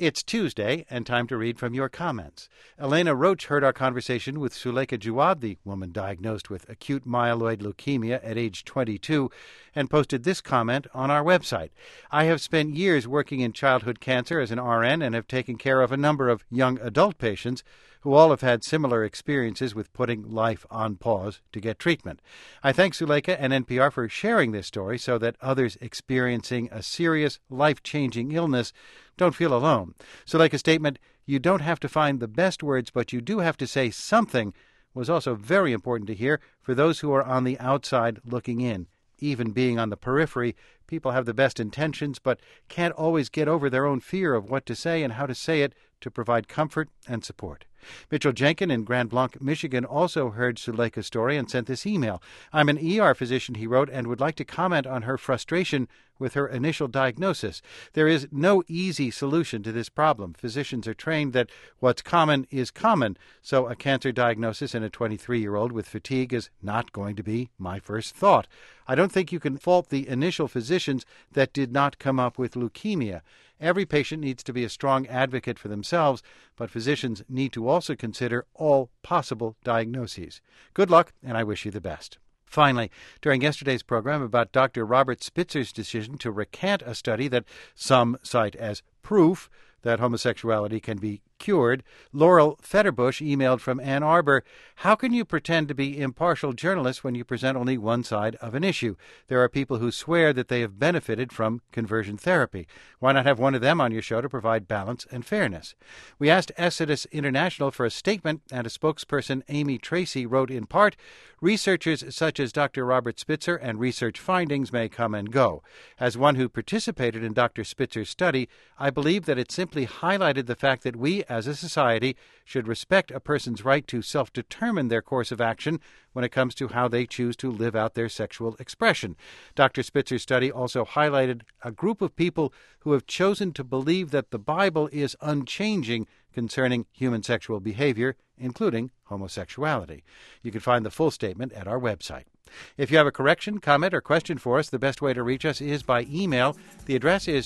It's Tuesday, and time to read from your comments. Elena Roach heard our conversation with Suleika Jawad, the woman diagnosed with acute myeloid leukemia at age 22, and posted this comment on our website. I have spent years working in childhood cancer as an RN and have taken care of a number of young adult patients who all have had similar experiences with putting life on pause to get treatment. I thank Suleika and NPR for sharing this story so that others experiencing a serious, life-changing illness don't feel alone. Suleika's statement, "You don't have to find the best words, but you do have to say something," was also very important to hear for those who are on the outside looking in. Even being on the periphery, people have the best intentions but can't always get over their own fear of what to say and how to say it to provide comfort and support. Mitchell Jenkin in Grand Blanc, Michigan, also heard Suleika's story and sent this email. "I'm an ER physician," he wrote, "and would like to comment on her frustration with her initial diagnosis. There is no easy solution to this problem. Physicians are trained that what's common is common, so a cancer diagnosis in a 23-year-old with fatigue is not going to be my first thought. I don't think you can fault the initial physicians that did not come up with leukemia. Every patient needs to be a strong advocate for themselves, but physicians need to also consider all possible diagnoses. Good luck, and I wish you the best." Finally, during yesterday's program about Dr. Robert Spitzer's decision to recant a study that some cite as proof that homosexuality can be cured, Laurel Fetterbush emailed from Ann Arbor, "How can you pretend to be impartial journalists when you present only one side of an issue? There are people who swear that they have benefited from conversion therapy. Why not have one of them on your show to provide balance and fairness?" We asked Exodus International for a statement, and a spokesperson, Amy Tracy, wrote in part, "Researchers such as Dr. Robert Spitzer and research findings may come and go. As one who participated in Dr. Spitzer's study, I believe that it simply highlighted the fact that we, as a society, should respect a person's right to self-determine their course of action when it comes to how they choose to live out their sexual expression. Dr. Spitzer's study also highlighted a group of people who have chosen to believe that the Bible is unchanging concerning human sexual behavior, including homosexuality." You can find the full statement at our website. If you have a correction, comment, or question for us, the best way to reach us is by email. The address is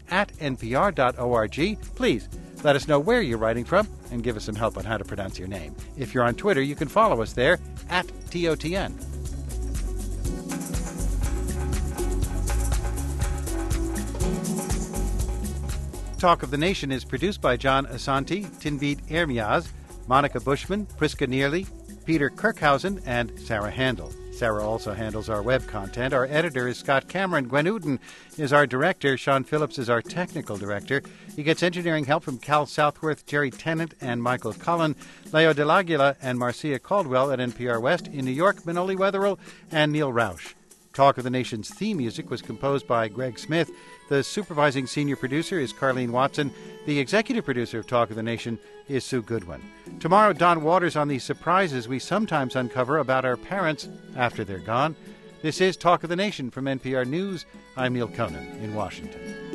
talk@npr.org. Please let us know where you're writing from and give us some help on how to pronounce your name. If you're on Twitter, you can follow us there @TOTN. Talk of the Nation is produced by John Asante, Tinbit Ermias, Monica Bushman, Priska Nearly, Peter Kirkhausen, and Sarah Handel. Sarah also handles our web content. Our editor is Scott Cameron. Gwen Uden is our director. Sean Phillips is our technical director. He gets engineering help from Cal Southworth, Jerry Tennant, and Michael Cullen. Leo DeLaguila and Marcia Caldwell at NPR West. In New York, Manoli Wetherill and Neil Rausch. Talk of the Nation's theme music was composed by Greg Smith. The supervising senior producer is Carleen Watson. The executive producer of Talk of the Nation is Sue Goodwin. Tomorrow, Don Waters on the surprises we sometimes uncover about our parents after they're gone. This is Talk of the Nation from NPR News. I'm Neil Conan in Washington.